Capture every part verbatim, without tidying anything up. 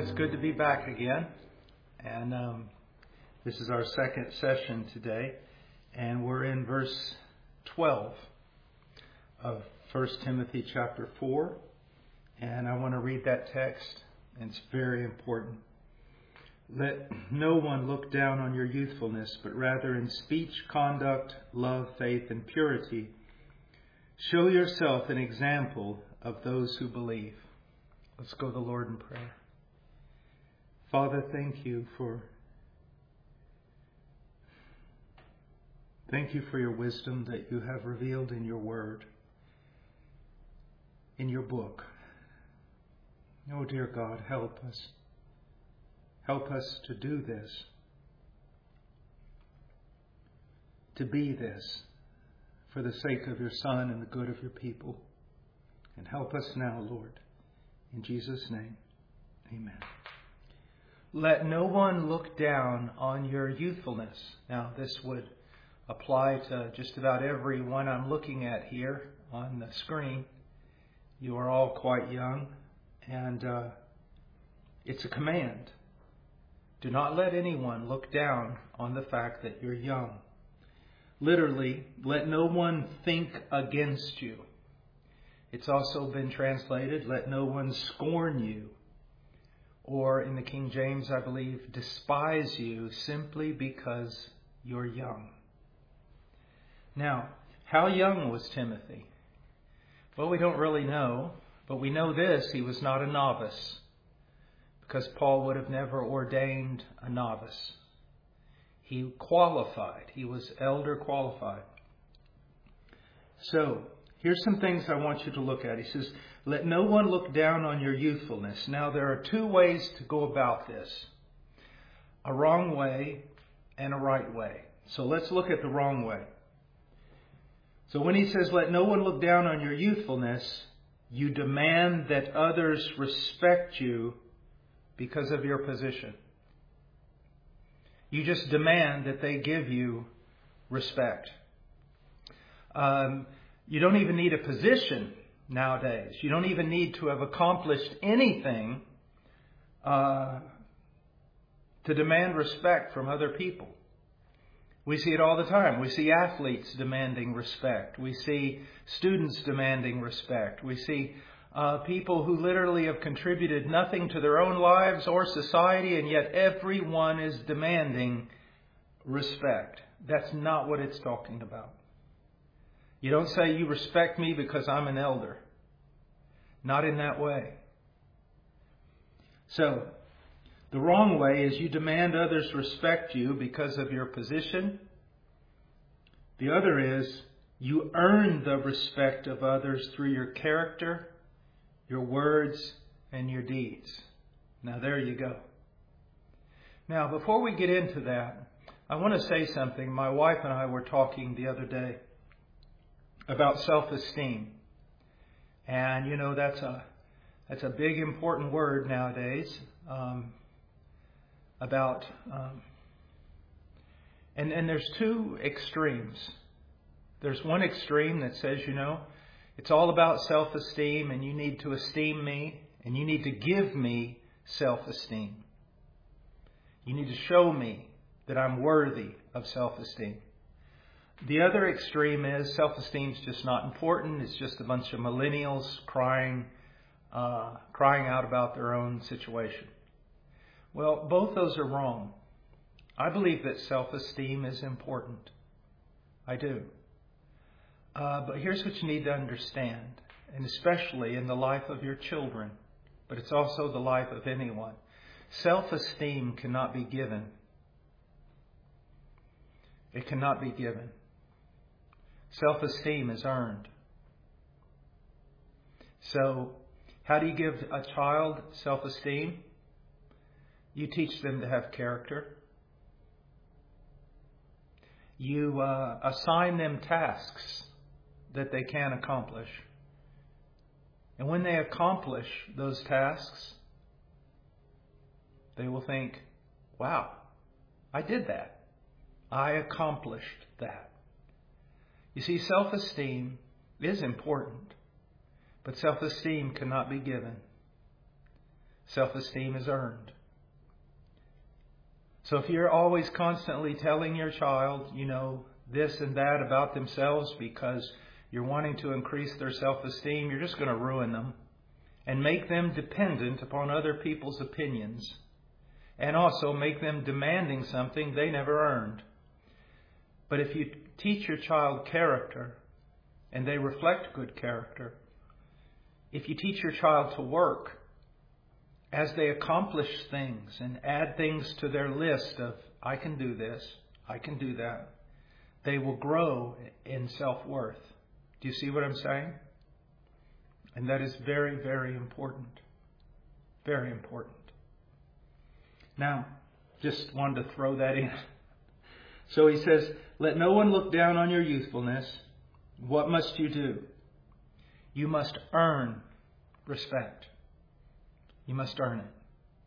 it's good to be back again. And um, this is our second session today. And we're in verse twelve of First Timothy chapter four. And I want to read that text. And it's very important. Let no one look down on your youthfulness, but rather in speech, conduct, love, faith, and purity, show yourself an example of those who believe. Let's go to the Lord in prayer. Father, thank you for thank you for your wisdom that you have revealed in your word, in your book. Oh, dear God, help us. Help us to do this, to be this, for the sake of your Son and the good of your people. And help us now, Lord. In Jesus' name, amen. Let no one look down on your youthfulness. Now, this would apply to just about every one I'm looking at here on the screen. You are all quite young, and uh, it's a command. Do not let anyone look down on the fact that you're young. Literally, let no one think against you. It's also been translated, let no one scorn you. Or in the King James, I believe, despise you simply because you're young. Now, how young was Timothy? Well, we don't really know, but we know this, he was not a novice, because Paul would have never ordained a novice. He qualified. He was elder qualified. So, here's some things I want you to look at. He says, let no one look down on your youthfulness. Now, there are two ways to go about this. A wrong way and a right way. So let's look at the wrong way. So when he says, let no one look down on your youthfulness, you demand that others respect you because of your position. You just demand that they give you respect. Um, you don't even need a position nowadays. You don't even need to have accomplished anything uh, to demand respect from other people. We see it all the time. We see athletes demanding respect. We see students demanding respect. We see uh, people who literally have contributed nothing to their own lives or society, and yet everyone is demanding respect. That's not what it's talking about. You don't say you respect me because I'm an elder. Not in that way. So, the wrong way is you demand others respect you because of your position. The other is you earn the respect of others through your character, your words, and your deeds. Now there you go. Now before we get into that, I want to say something. My wife and I were talking the other day about self-esteem. And you know, that's a that's a big important word nowadays. Um, about um, and and there's two extremes. There's one extreme that says, you know, it's all about self-esteem, and you need to esteem me, and you need to give me self-esteem. You need to show me that I'm worthy of self-esteem. The other extreme is self-esteem is just not important. It's just a bunch of millennials crying, uh, crying out about their own situation. Well, both those are wrong. I believe that self-esteem is important. I do. Uh, but here's what you need to understand, and especially in the life of your children, but it's also the life of anyone. Self-esteem cannot be given. It cannot be given. Self-esteem is earned. So, how do you give a child self-esteem? You teach them to have character. You uh, assign them tasks that they can accomplish. And when they accomplish those tasks, they will think, wow, I did that. I accomplished that. You see, self-esteem is important, but self-esteem cannot be given. Self-esteem is earned. So if you're always constantly telling your child, you know, this and that about themselves because you're wanting to increase their self-esteem, you're just going to ruin them and make them dependent upon other people's opinions, and also make them demanding something they never earned. But if you teach your child character, and they reflect good character, if you teach your child to work, as they accomplish things and add things to their list of, I can do this, I can do that, they will grow in self-worth. Do you see what I'm saying? And that is very, very important. Very important. Now, just wanted to throw that in. So he says, let no one look down on your youthfulness. What must you do? You must earn respect. You must earn it.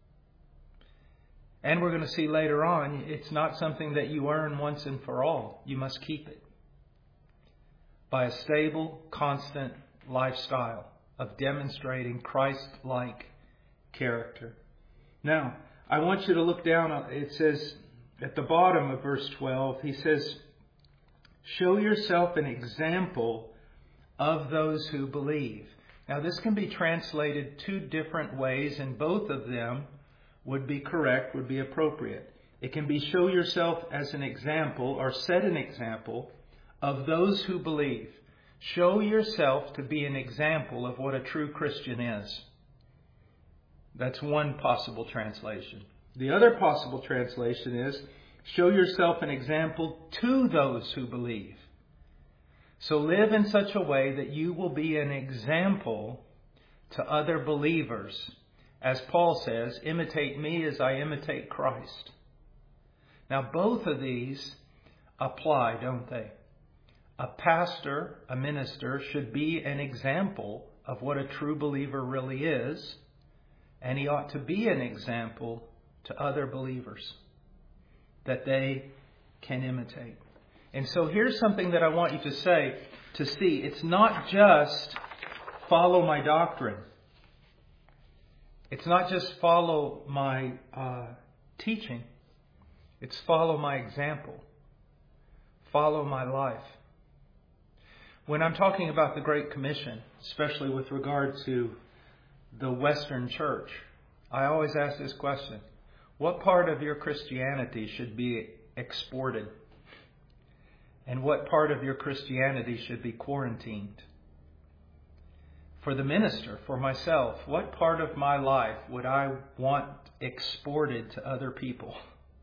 And we're going to see later on, it's not something that you earn once and for all. You must keep it by a stable, constant lifestyle of demonstrating Christ-like character. Now, I want you to look down. It says at the bottom of verse twelve, he says, show yourself an example of those who believe. Now, this can be translated two different ways, and both of them would be correct, would be appropriate. It can be show yourself as an example or set an example of those who believe. Show yourself to be an example of what a true Christian is. That's one possible translation. The other possible translation is show yourself an example to those who believe. So live in such a way that you will be an example to other believers. As Paul says, imitate me as I imitate Christ. Now, both of these apply, don't they? A pastor, a minister, should be an example of what a true believer really is, and he ought to be an example to other believers that they can imitate. And so here's something that I want you to say, to see. It's not just follow my doctrine. It's not just follow my uh, teaching. It's follow my example. Follow my life. When I'm talking about the Great Commission, especially with regard to the Western Church, I always ask this question. What part of your Christianity should be exported? And what part of your Christianity should be quarantined? For the minister, for myself, what part of my life would I want exported to other people?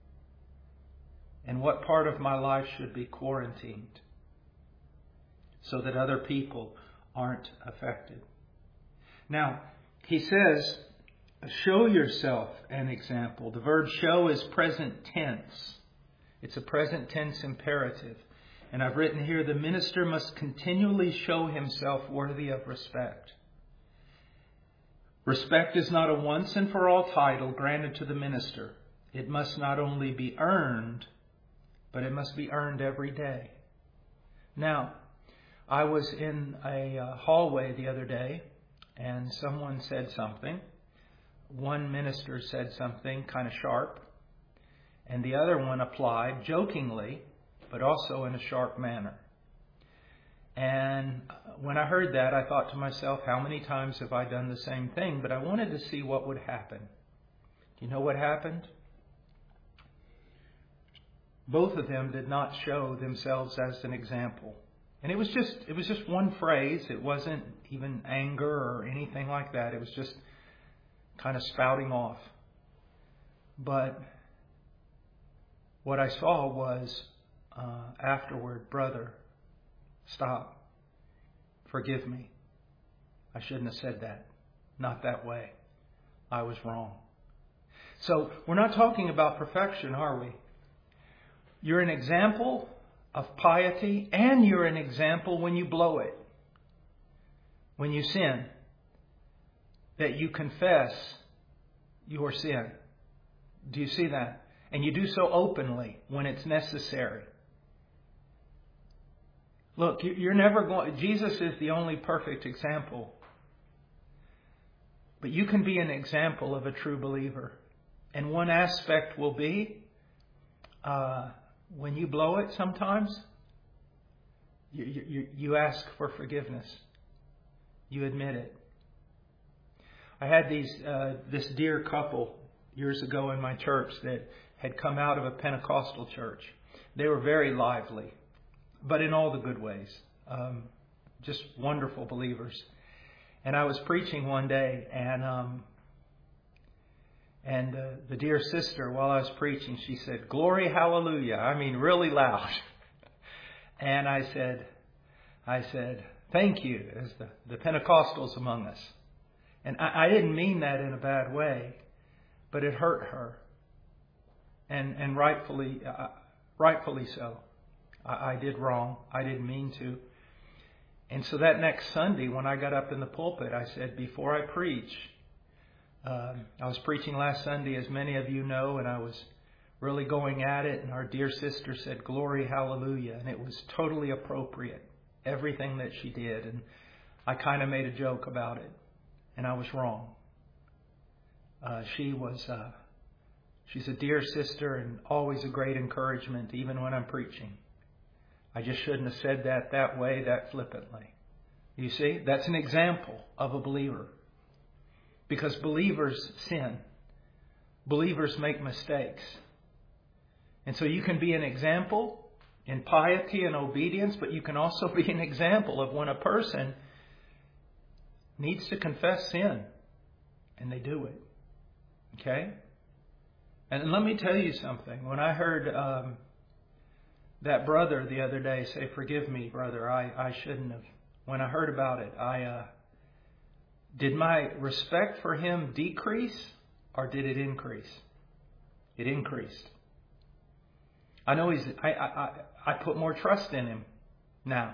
And what part of my life should be quarantined so that other people aren't affected? Now, he says, show yourself an example. The verb show is present tense. It's a present tense imperative. And I've written here, the minister must continually show himself worthy of respect. Respect is not a once and for all title granted to the minister. It must not only be earned, but it must be earned every day. Now, I was in a uh, hallway the other day, and someone said something. One minister said something kind of sharp, and the other one applied jokingly, but also in a sharp manner. And when I heard that, I thought to myself, how many times have I done the same thing? But I wanted to see what would happen. Do you know what happened? Both of them did not show themselves as an example. And it was just it was just one phrase. It wasn't even anger or anything like that. It was just kind of spouting off. But what I saw was uh, afterward, brother, stop. Forgive me. I shouldn't have said that. Not that way. I was wrong. So we're not talking about perfection, are we? You're an example of piety, and you're an example when you blow it. When you sin. That you confess your sin. Do you see that? And you do so openly when it's necessary. Look, you're never going... Jesus is the only perfect example. But you can be an example of a true believer. And one aspect will be, uh, when you blow it sometimes, you, you, you ask for forgiveness. You admit it. I had these uh, this dear couple years ago in my church that had come out of a Pentecostal church. They were very lively, but in all the good ways. Um, just wonderful believers. And I was preaching one day, and um, and uh, the dear sister, while I was preaching, she said, "Glory, hallelujah." I mean, really loud. And I said, I said, "Thank you," as the, the Pentecostals among us. And I, I didn't mean that in a bad way, but it hurt her. And and rightfully, uh, rightfully so. I, I did wrong. I didn't mean to. And so that next Sunday, when I got up in the pulpit, I said, before I preach, uh, I was preaching last Sunday, as many of you know, and I was really going at it. And our dear sister said, "Glory, hallelujah." And it was totally appropriate, everything that she did. And I kind of made a joke about it. And I was wrong. Uh, she was, uh, she's a dear sister and always a great encouragement, even when I'm preaching. I just shouldn't have said that that way, that flippantly. You see, that's an example of a believer. Because believers sin. Believers make mistakes. And so you can be an example in piety and obedience, but you can also be an example of when a person needs to confess sin, and they do it. Okay? And let me tell you something. When I heard um, that brother the other day say, "Forgive me, brother, I, I shouldn't have." When I heard about it, I uh, did my respect for him decrease, or did it increase? It increased. I know he's. I I I put more trust in him now.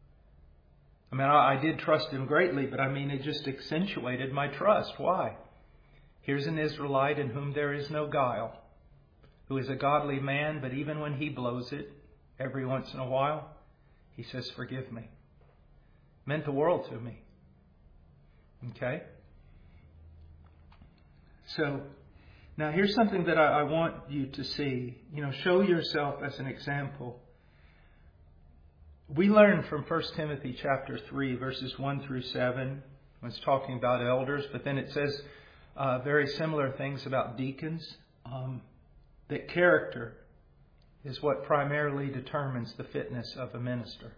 I mean, I, I did trust him greatly, but I mean, it just accentuated my trust. Why? Here's an Israelite in whom there is no guile, who is a godly man, but even when he blows it, every once in a while, he says, "Forgive me." Meant the world to me. Okay? So, now here's something that I, I want you to see. You know, show yourself as an example. We learn from First Timothy chapter three, verses one through seven, when it's talking about elders, but then it says uh, very similar things about deacons, um, that character is what primarily determines the fitness of a minister.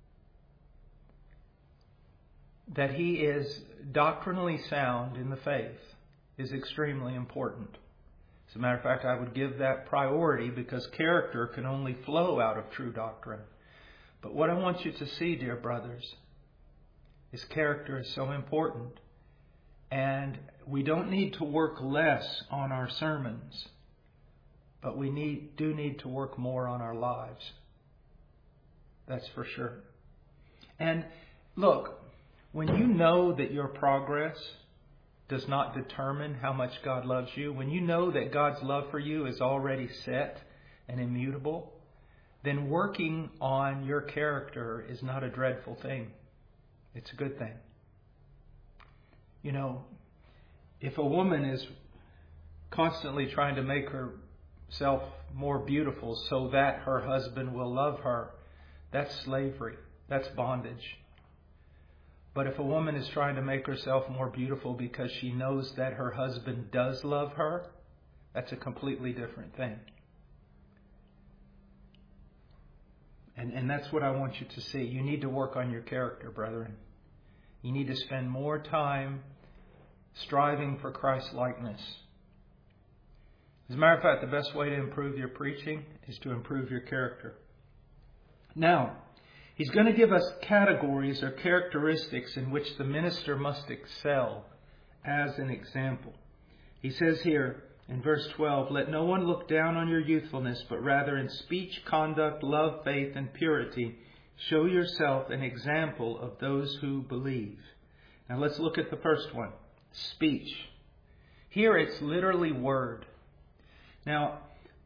That he is doctrinally sound in the faith is extremely important. As a matter of fact, I would give that priority because character can only flow out of true doctrine. But what I want you to see, dear brothers, is character is so important. And we don't need to work less on our sermons, but we need do need to work more on our lives. That's for sure. And look, when you know that your progress does not determine how much God loves you, when you know that God's love for you is already set and immutable, then working on your character is not a dreadful thing. It's a good thing. You know, if a woman is constantly trying to make herself more beautiful so that her husband will love her, that's slavery. That's bondage. But if a woman is trying to make herself more beautiful because she knows that her husband does love her, that's a completely different thing. And, and that's what I want you to see. You need to work on your character, brethren. You need to spend more time striving for Christ-likeness. As a matter of fact, the best way to improve your preaching is to improve your character. Now, he's going to give us categories or characteristics in which the minister must excel as an example. He says here in verse twelve, "Let no one look down on your youthfulness, but rather in speech, conduct, love, faith, and purity, show yourself an example of those who believe." Now let's look at the first one, speech. Here it's literally word. Now,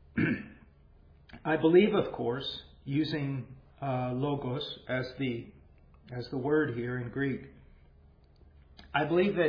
I believe, of course, using uh, logos as the as the word here in Greek, I believe that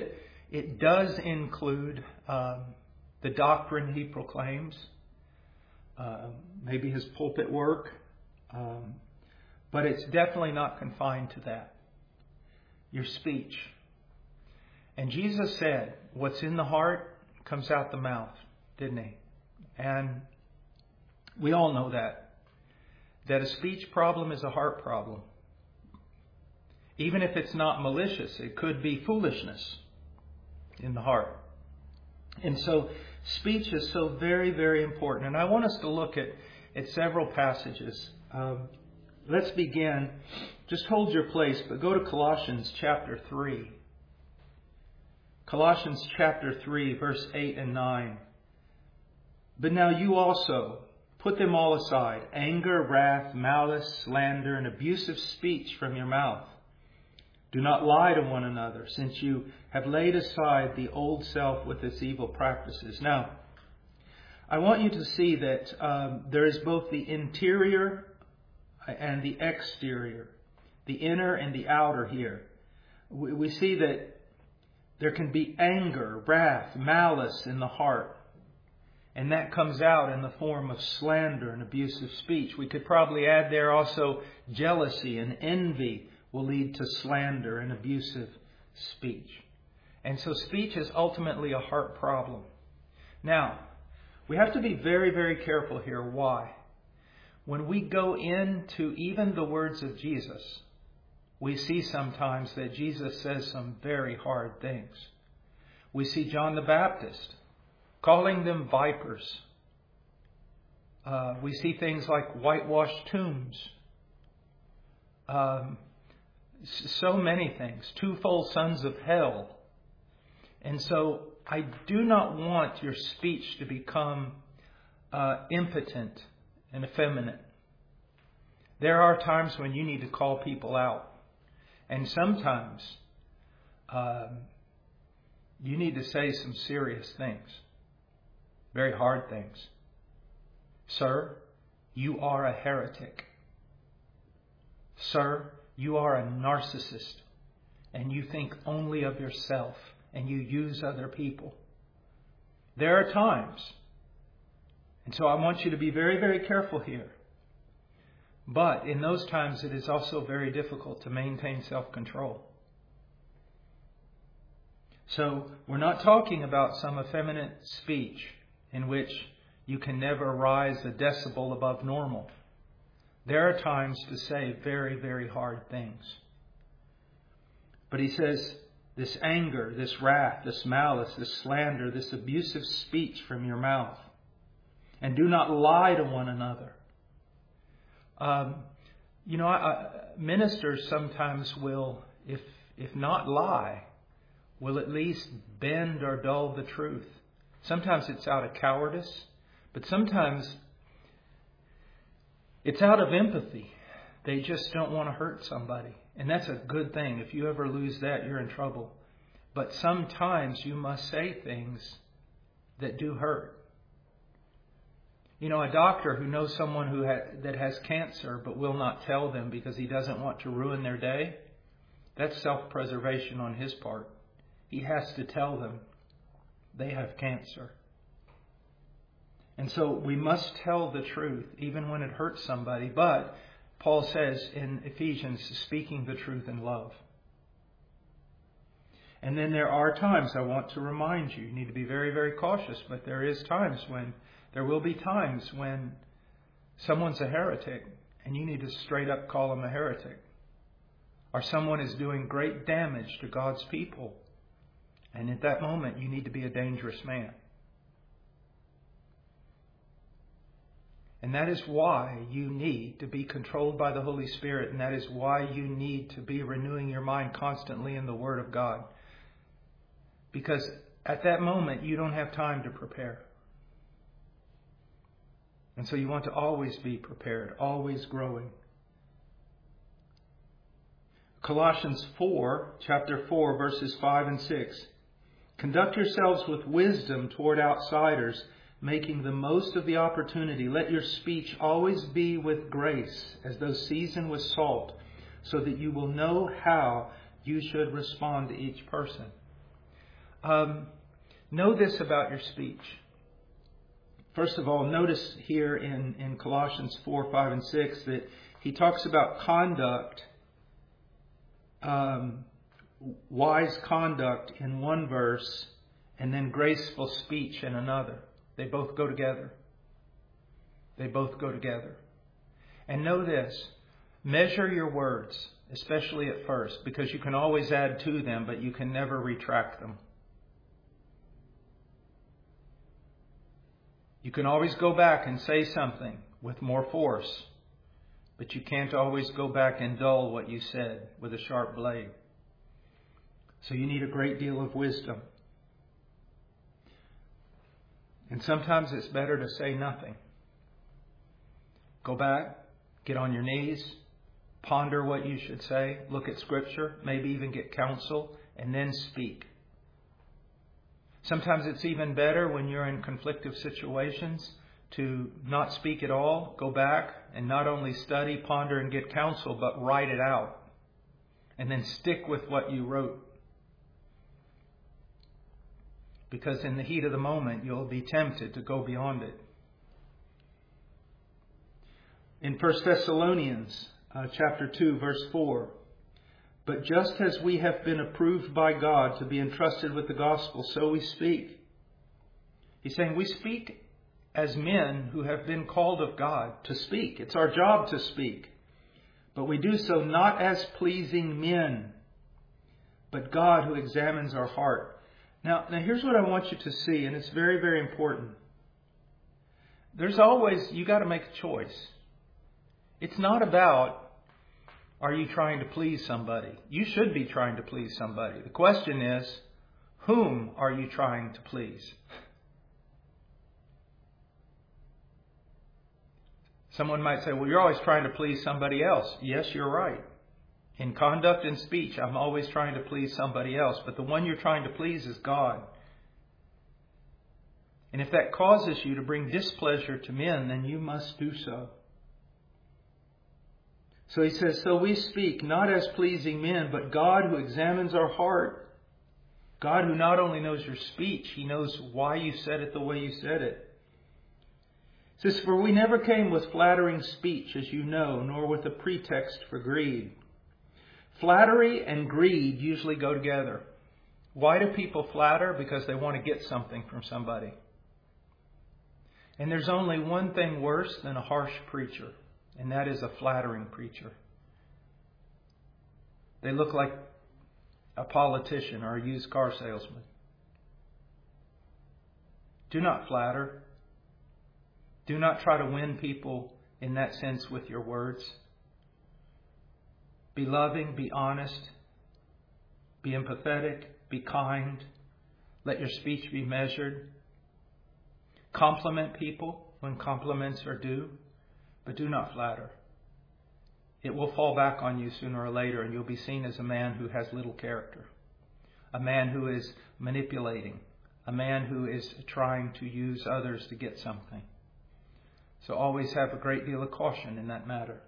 It does include um, the doctrine he proclaims, uh, maybe his pulpit work, um, but it's definitely not confined to that. Your speech. And Jesus said, what's in the heart comes out the mouth, didn't he? And we all know that. That a speech problem is a heart problem. Even if it's not malicious, it could be foolishness in the heart. And so speech is so very, very important. And I want us to look at, at several passages. Um, let's begin. Just hold your place, but go to Colossians chapter three. Colossians chapter three, verse eight and nine. But now you also put them all aside, anger, wrath, malice, slander, and abusive speech from your mouth. Do not lie to one another, since you have laid aside the old self with its evil practices. Now, I want you to see that um, there is both the interior and the exterior, the inner and the outer here. We, we see that there can be anger, wrath, malice in the heart. And that comes out in the form of slander and abusive speech. We could probably add there also jealousy and envy will lead to slander and abusive speech. And so speech is ultimately a heart problem. Now, we have to be very, very careful here. Why? When we go into even the words of Jesus, we see sometimes that Jesus says some very hard things. We see John the Baptist calling them vipers. Uh, we see things like whitewashed tombs. Um, so many things. Twofold sons of hell. And so I do not want your speech to become uh, impotent and effeminate. There are times when you need to call people out. And sometimes um, you need to say some serious things. Very hard things. Sir, you are a heretic. Sir, you are a narcissist. And you think only of yourself. And you use other people. There are times. And so I want you to be very, very careful here. But in those times it is also very difficult to maintain self-control. So we're not talking about some effeminate speech in which you can never rise a decibel above normal. There are times to say very, very hard things. But he says, this anger, this wrath, this malice, this slander, this abusive speech from your mouth. And do not lie to one another. Um, you know, I, I, ministers sometimes will, if if not lie, will at least bend or dull the truth. Sometimes it's out of cowardice, but sometimes it's out of empathy. They just don't want to hurt somebody. And that's a good thing. If you ever lose that, you're in trouble. But sometimes you must say things that do hurt. You know, a doctor who knows someone who ha- that has cancer but will not tell them because he doesn't want to ruin their day, that's self-preservation on his part. He has to tell them they have cancer. And so we must tell the truth even when it hurts somebody. But Paul says in Ephesians, speaking the truth in love. And then there are times, I want to remind you, you need to be very, very cautious, but there is times when, there will be times when someone's a heretic and you need to straight up call them a heretic. Or someone is doing great damage to God's people. And at that moment, you need to be a dangerous man. And that is why you need to be controlled by the Holy Spirit. And that is why you need to be renewing your mind constantly in the Word of God. Because at that moment, you don't have time to prepare. And so you want to always be prepared, always growing. Colossians four, chapter four, verses five and six. Conduct yourselves with wisdom toward outsiders, making the most of the opportunity. Let your speech always be with grace, as though seasoned with salt, so that you will know how you should respond to each person. Um, know this about your speech. First of all, notice here in, in Colossians four, five, and six that he talks about conduct, um, wise conduct in one verse, and then graceful speech in another. They both go together. They both go together. And know this, measure your words, especially at first, because you can always add to them, but you can never retract them. You can always go back and say something with more force, but you can't always go back and dull what you said with a sharp blade. So you need a great deal of wisdom. And sometimes it's better to say nothing. Go back, get on your knees, ponder what you should say, look at Scripture, maybe even get counsel, and then speak. Sometimes it's even better when you're in conflictive situations to not speak at all, go back and not only study, ponder, and get counsel, but write it out. And then stick with what you wrote. Because in the heat of the moment, you'll be tempted to go beyond it. In First Thessalonians uh, chapter two, verse four, but just as we have been approved by God to be entrusted with the gospel, so we speak. He's saying we speak as men who have been called of God to speak. It's our job to speak. But we do so not as pleasing men, but God who examines our heart. Now, now here's what I want you to see, and it's very, very important. There's always, you got to make a choice. It's not about, are you trying to please somebody? You should be trying to please somebody. The question is, whom are you trying to please? Someone might say, well, you're always trying to please somebody else. Yes, you're right. In conduct and speech, I'm always trying to please somebody else. But the one you're trying to please is God. And if that causes you to bring displeasure to men, then you must do so. So he says, so we speak not as pleasing men, but God who examines our heart. God who not only knows your speech, He knows why you said it the way you said it. He says, for we never came with flattering speech, as you know, nor with a pretext for greed. Flattery and greed usually go together. Why do people flatter? Because they want to get something from somebody. And there's only one thing worse than a harsh preacher, and that is a flattering preacher. They look like a politician or a used car salesman. Do not flatter. Do not try to win people in that sense with your words. Be loving, be honest, be empathetic, be kind. Let your speech be measured. Compliment people when compliments are due, but do not flatter. It will fall back on you sooner or later, and you'll be seen as a man who has little character, a man who is manipulating, a man who is trying to use others to get something. So always have a great deal of caution in that matter.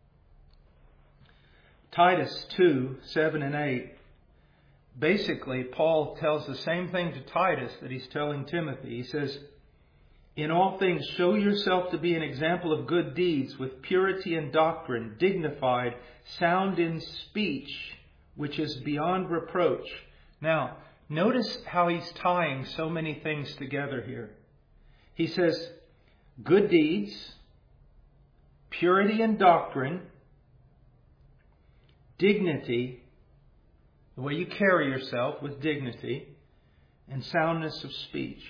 Titus two, seven and eight. Basically, Paul tells the same thing to Titus that he's telling Timothy. He says, in all things, show yourself to be an example of good deeds with purity and doctrine, dignified, sound in speech, which is beyond reproach. Now, notice how he's tying so many things together here. He says, good deeds, purity and doctrine, dignity, the way you carry yourself with dignity, and soundness of speech.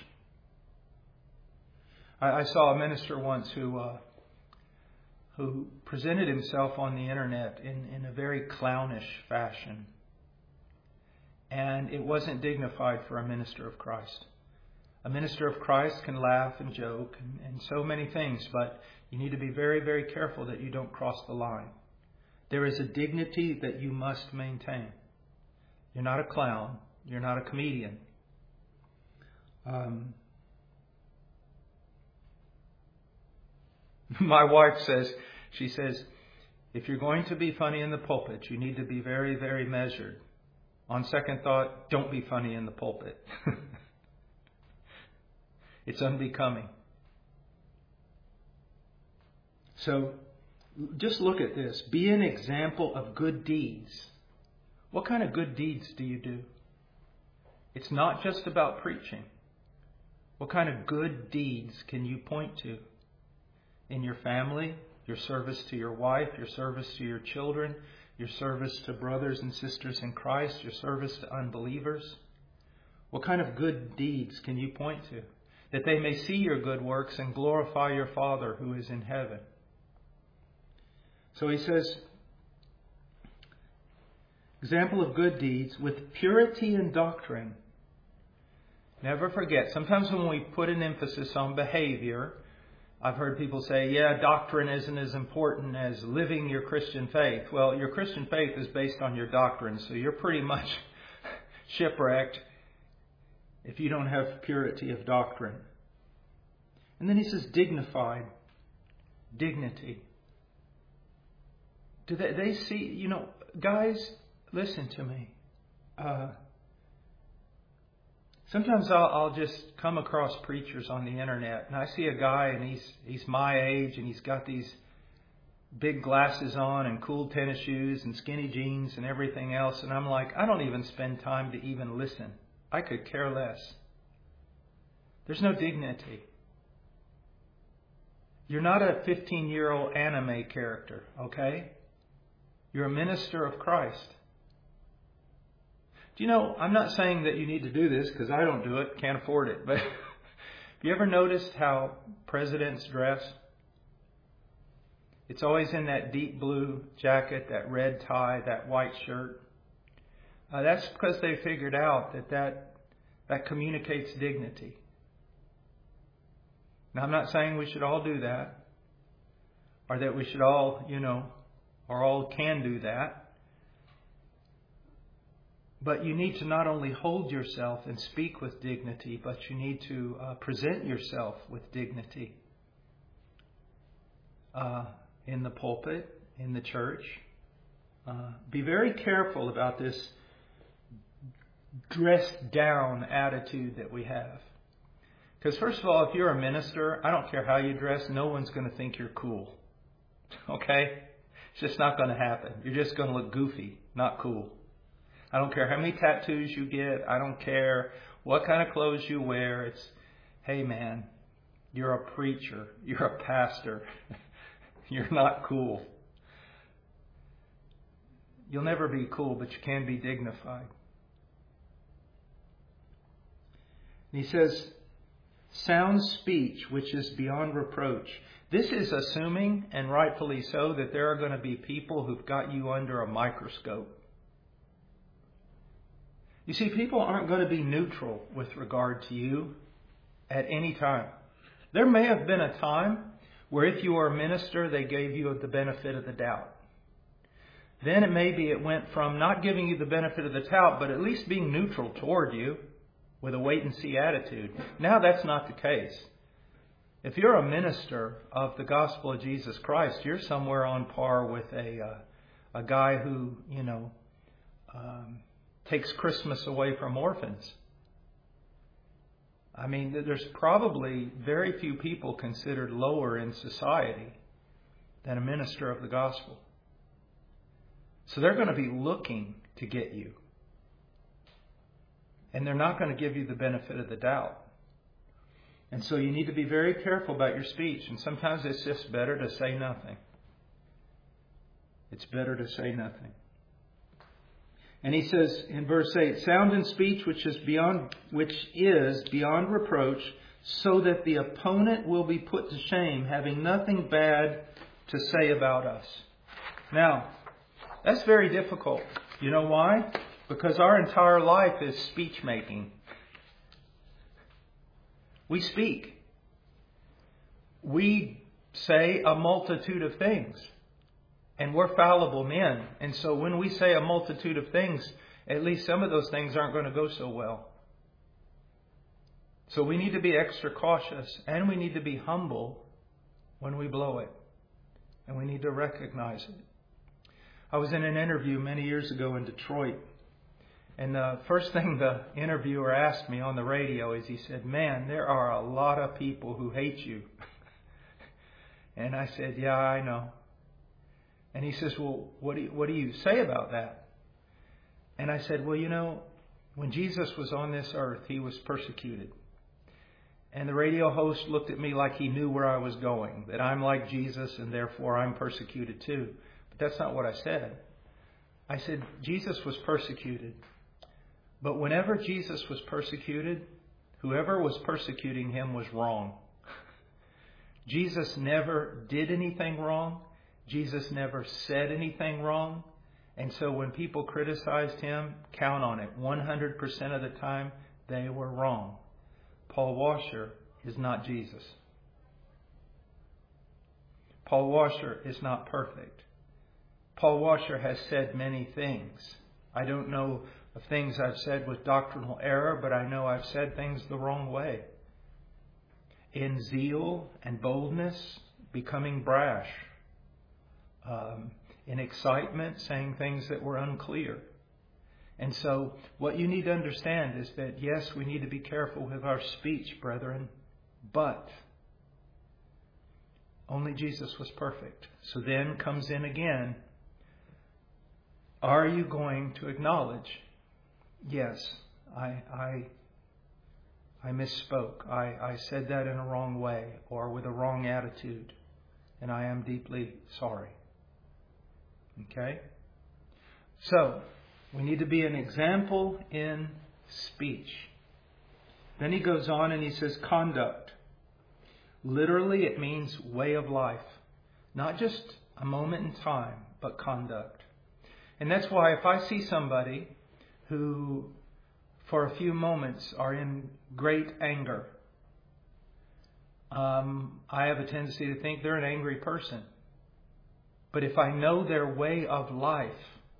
I, I saw a minister once who uh, who presented himself on the internet in, in a very clownish fashion. And it wasn't dignified for a minister of Christ. A minister of Christ can laugh and joke and, and so many things, but you need to be very, very careful that you don't cross the line. There is a dignity that you must maintain. You're not a clown. You're not a comedian. Um, my wife says, she says, if you're going to be funny in the pulpit, you need to be very, very measured On second thought, don't be funny in the pulpit. It's unbecoming. So just look at this. Be an example of good deeds. What kind of good deeds do you do? It's not just about preaching. What kind of good deeds can you point to? In your family, your service to your wife, your service to your children, your service to brothers and sisters in Christ, your service to unbelievers? What kind of good deeds can you point to? That they may see your good works and glorify your Father who is in heaven. So he says, example of good deeds with purity in doctrine. Never forget, sometimes when we put an emphasis on behavior, I've heard people say, yeah, doctrine isn't as important as living your Christian faith. Well, your Christian faith is based on your doctrine, so you're pretty much shipwrecked if you don't have purity of doctrine. And then he says dignified. Dignity. Do they, they see, you know, guys, listen to me. Uh, sometimes I'll, I'll just come across preachers on the internet, and I see a guy, and he's he's my age, and he's got these big glasses on, and cool tennis shoes, and skinny jeans, and everything else, and I'm like, I don't even spend time to even listen. I could care less. There's no dignity. You're not a fifteen-year-old anime character, okay? You're a minister of Christ. Do you know, I'm not saying that you need to do this because I don't do it, can't afford it. But have you ever noticed how presidents dress? It's always in that deep blue jacket, that red tie, that white shirt. Uh, that's because they figured out that, that that communicates dignity. Now, I'm not saying we should all do that, or that we should all, you know, or all can do that. But you need to not only hold yourself and speak with dignity, but you need to uh, present yourself with dignity uh, in the pulpit, in the church. Uh, be very careful about this dressed down attitude that we have. Because first of all, if you're a minister, I don't care how you dress, no one's going to think you're cool. Okay? It's just not going to happen. You're just going to look goofy, not cool. I don't care how many tattoos you get. I don't care what kind of clothes you wear. It's, hey man, you're a preacher. You're a pastor. You're not cool. You'll never be cool, but you can be dignified. And he says, sound speech which is beyond reproach. This is assuming, and rightfully so, that there are going to be people who've got you under a microscope. You see, people aren't going to be neutral with regard to you at any time. There may have been a time where if you were a minister, they gave you the benefit of the doubt. Then it maybe it went from not giving you the benefit of the doubt, but at least being neutral toward you with a wait-and-see attitude. Now that's not the case. If you're a minister of the gospel of Jesus Christ, you're somewhere on par with a uh, a guy who, you know, um, takes Christmas away from orphans. I mean, there's probably very few people considered lower in society than a minister of the gospel. So they're going to be looking to get you. And they're not going to give you the benefit of the doubt. And so you need to be very careful about your speech. And sometimes it's just better to say nothing. It's better to say nothing. And he says in verse eight, sound in speech which is beyond which is beyond reproach, so that the opponent will be put to shame, having nothing bad to say about us. Now, that's very difficult. You know why? Because our entire life is speech making. We speak. We say a multitude of things. And we're fallible men. And so when we say a multitude of things, at least some of those things aren't going to go so well. So we need to be extra cautious. And we need to be humble when we blow it. And we need to recognize it. I was in an interview many years ago in Detroit. And the first thing the interviewer asked me on the radio is he said, "Man, there are a lot of people who hate you." And I said, "Yeah, I know." And he says, "Well, what do you, what do you say about that?" And I said, "Well, you know, when Jesus was on this earth, he was persecuted." And the radio host looked at me like he knew where I was going, that I'm like Jesus and therefore I'm persecuted too. But that's not what I said. I said, Jesus was persecuted. But whenever Jesus was persecuted, whoever was persecuting him was wrong. Jesus never did anything wrong. Jesus never said anything wrong. And so when people criticized him, count on it. one hundred percent of the time, they were wrong. Paul Washer is not Jesus. Paul Washer is not perfect. Paul Washer has said many things. I don't know of things I've said with doctrinal error, but I know I've said things the wrong way. In zeal and boldness, becoming brash. Um, in excitement, saying things that were unclear. And so what you need to understand is that, yes, we need to be careful with our speech, brethren, but only Jesus was perfect. So then comes in again, are you going to acknowledge, yes, I I, I misspoke. I, I said that in a wrong way or with a wrong attitude, and I am deeply sorry. Okay? So, we need to be an example in speech. Then he goes on and he says conduct. Literally, it means way of life. Not just a moment in time, but conduct. And that's why if I see somebody who, for a few moments, are in great anger, um, I have a tendency to think they're an angry person. But if I know their way of life,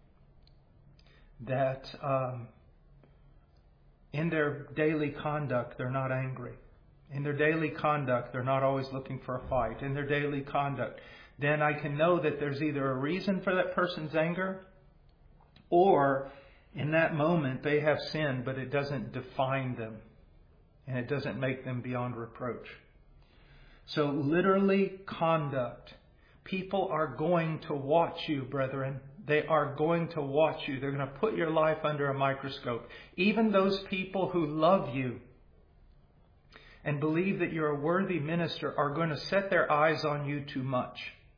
that um, in their daily conduct, they're not angry. In their daily conduct, they're not always looking for a fight. In their daily conduct, then I can know that there's either a reason for that person's anger, or in that moment they have sinned, but it doesn't define them, and it doesn't make them beyond reproach. So literally, conduct. People are going to watch you, brethren. They are going to watch you. They're going to put your life under a microscope. Even those people who love you and believe that you're a worthy minister are going to set their eyes on you too much.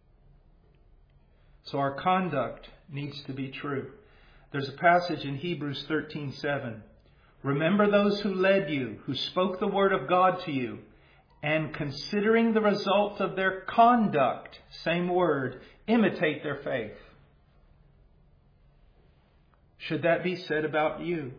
So our conduct needs to be true. There's a passage in Hebrews thirteen seven. Remember those who led you, who spoke the word of God to you, and considering the result of their conduct, same word, imitate their faith. Should that be said about you?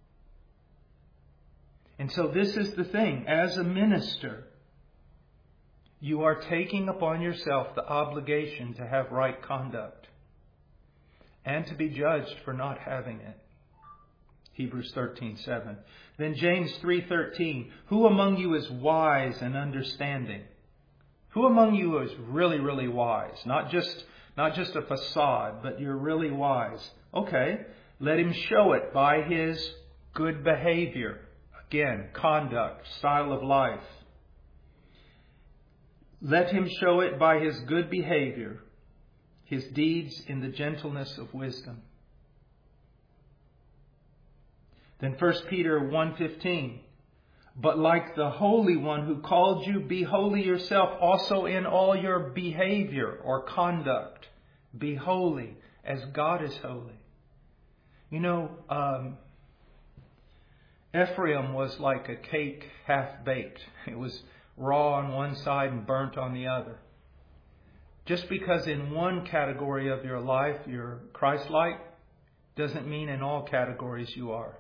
And so this is the thing. As a minister, you are taking upon yourself the obligation to have right conduct and to be judged for not having it. Hebrews thirteen seven. Then James three thirteen. Who among you is wise and understanding? Who among you is really, really wise? Not just, not just a facade, but you're really wise. Okay, let him show it by his good behavior. Again, conduct, style of life. Let him show it by his good behavior, his deeds in the gentleness of wisdom. Then First Peter one fifteen. But like the Holy One who called you, be holy yourself also in all your behavior or conduct. Be holy as God is holy. You know, um, Ephraim was like a cake half baked. It was raw on one side and burnt on the other. Just because in one category of your life you're Christ-like doesn't mean in all categories you are.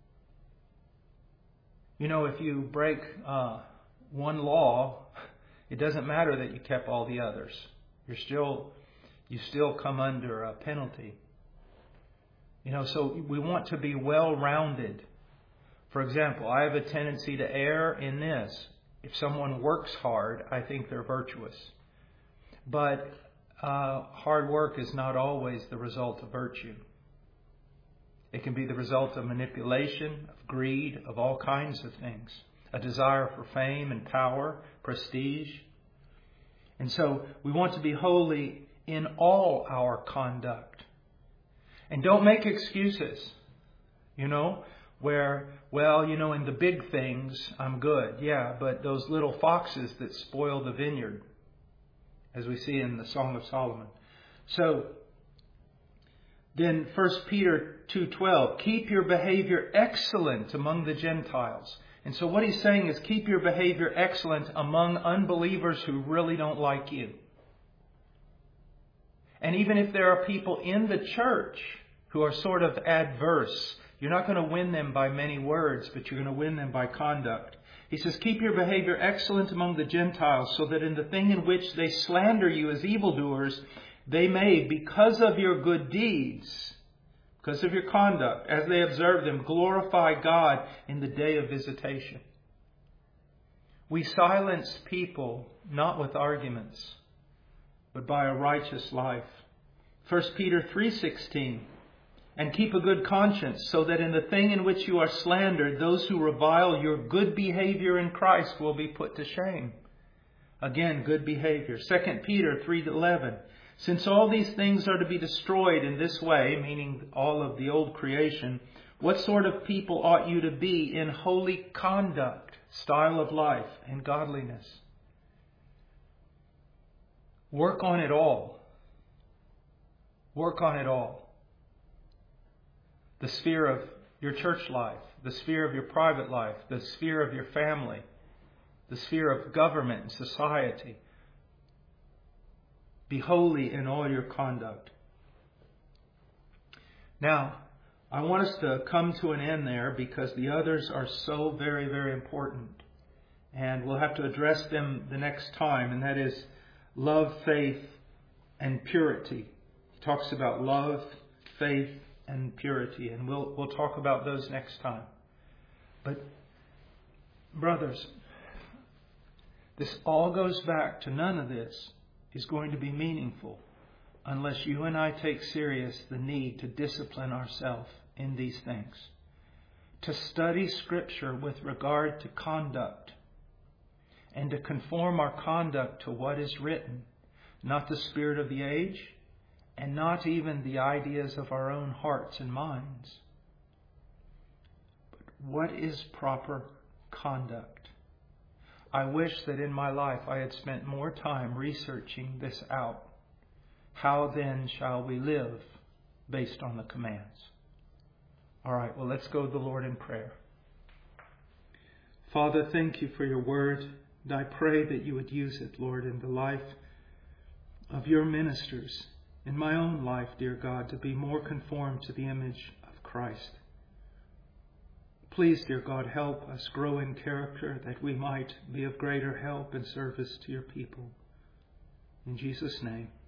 You know, if you break uh, one law, it doesn't matter that you kept all the others. You're still, you still come under a penalty. You know, so we want to be well-rounded. For example, I have a tendency to err in this. If someone works hard, I think they're virtuous. But uh, hard work is not always the result of virtue. It can be the result of manipulation, of greed, of all kinds of things. A desire for fame and power, prestige. And so we want to be holy in all our conduct. And don't make excuses, you know, where, well, you know, in the big things, I'm good. Yeah, but those little foxes that spoil the vineyard, as we see in the Song of Solomon. So, then First Peter two twelve, keep your behavior excellent among the Gentiles. And so what he's saying is keep your behavior excellent among unbelievers who really don't like you. And even if there are people in the church who are sort of adverse, you're not going to win them by many words, but you're going to win them by conduct. He says, keep your behavior excellent among the Gentiles, so that in the thing in which they slander you as evildoers, they may, because of your good deeds, because of your conduct, as they observe them, glorify God in the day of visitation. We silence people not with arguments, but by a righteous life. First Peter three sixteen, and keep a good conscience, so that in the thing in which you are slandered, those who revile your good behavior in Christ will be put to shame. Again, good behavior. Second Peter three eleven, since all these things are to be destroyed in this way, meaning all of the old creation, what sort of people ought you to be in holy conduct, style of life, and godliness? Work on it all. Work on it all. The sphere of your church life, the sphere of your private life, the sphere of your family, the sphere of government and society. Be holy in all your conduct. Now, I want us to come to an end there because the others are so very, very important. And we'll have to address them the next time, and that is love, faith, and purity. He talks about love, faith, and purity, and we'll we'll talk about those next time. But brothers, this all goes back to none of this is going to be meaningful unless you and I take serious the need to discipline ourselves in these things. To study Scripture with regard to conduct and to conform our conduct to what is written, not the spirit of the age and not even the ideas of our own hearts and minds. But what is proper conduct? I wish that in my life I had spent more time researching this out. How then shall we live based on the commands? All right, well, let's go to the Lord in prayer. Father, thank you for your word, and I pray that you would use it, Lord, in the life of your ministers, in my own life, dear God, to be more conformed to the image of Christ. Please, dear God, help us grow in character that we might be of greater help and service to your people. In Jesus' name.